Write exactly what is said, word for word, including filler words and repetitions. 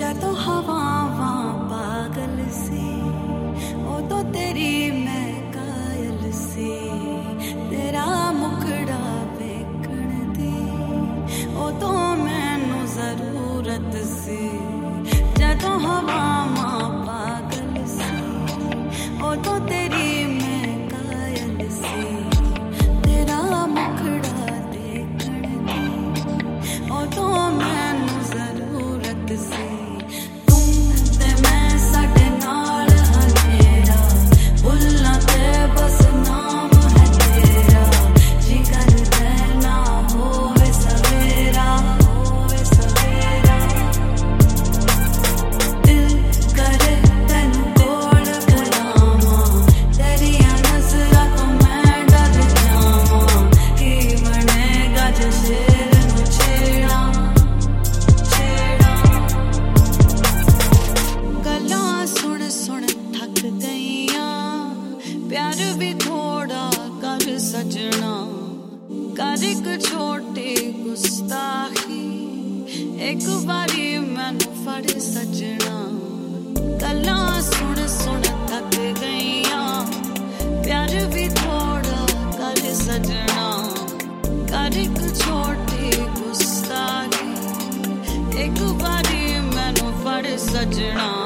तो हवावां पागल सी ओ तो तेरी मैं कायल सी तेरा मुखड़ा वेखण दी ओ तो मैनू जरूरत सी जदों हवावां पागल सी ओ तो तेरी मैं कायल सी तेरा मुखड़ा देखण दी ओ तो मैनू जरूरत सी प्यार भी थोड़ा कर सजना कर एक छोटी गुस्ताखी एक बारी मैनू फड़ सजना गल्लां सुन सुन थक गईयां प्यार भी थोड़ा कर सजना कर एक छोटी गुस्ताखी एक बारी मैनू फड़ सजना